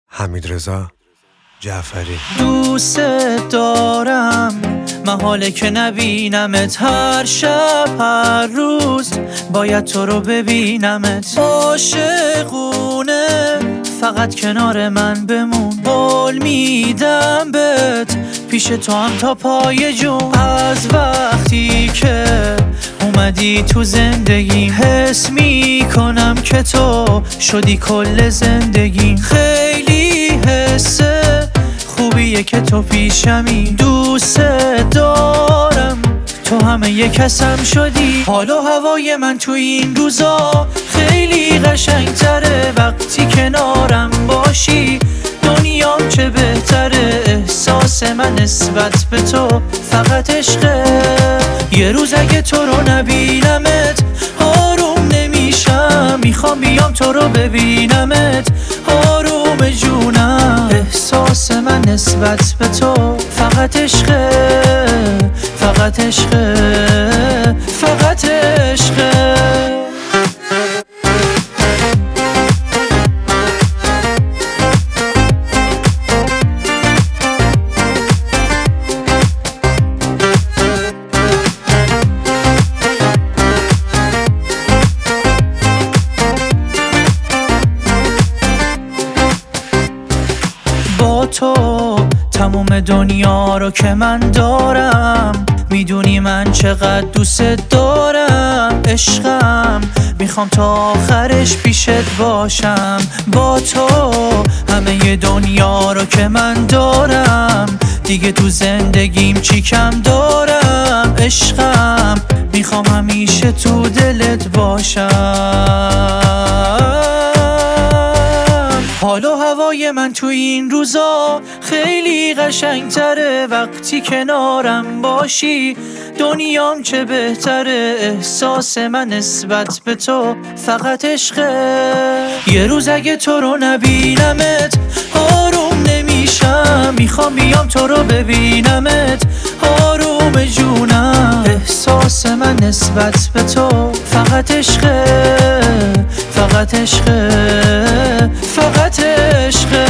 حمیدرضا جعفری. دوست دارم محاله که نبینمت، هر شب هر روز باید تو رو ببینمت. عاشقونه فقط کنار من بمون، قول میدم بهت پیش تو هم تا پای جون. از وقتی که اومدی تو زندگیم حس میکنم که تو شدی کل زندگیم. خیلی حسه خوبیه که تو پیشمی، دوست دارم تو همه یه کسم شدی. حال و هوای من تو این روزا خیلی قشنگتره وقتی کنارم باشی. دنیام چه بهتره، احساس من نسبت به تو فقط عشقه. یه روز اگه تو رو نبینمت آروم نمیشم، میخوام بیام تو رو ببینمت آروم جونم. احساس من نسبت به تو فقط عشقه، فقط عشقه، فقط عشقه. با تو تموم دنیا رو که من دارم، میدونی من چقدر دوست دارم. عشقم میخوام تا آخرش پیشت باشم. با تو همه دنیا رو که من دارم، دیگه تو زندگیم چی کم دارم. عشقم میخوام همیشه تو دلت باشم. حال و هوای من تو این روزا خیلی قشنگتره وقتی کنارم باشی. دنیام چه بهتره، احساس من نسبت به تو فقط عشقه. یه روز اگه تو رو نبینمت آروم نمیشم، میخوام بیام تو رو ببینمت آروم جونم. احساس من نسبت به تو فقط عشقه، فقط عشقه، فقط عشقه.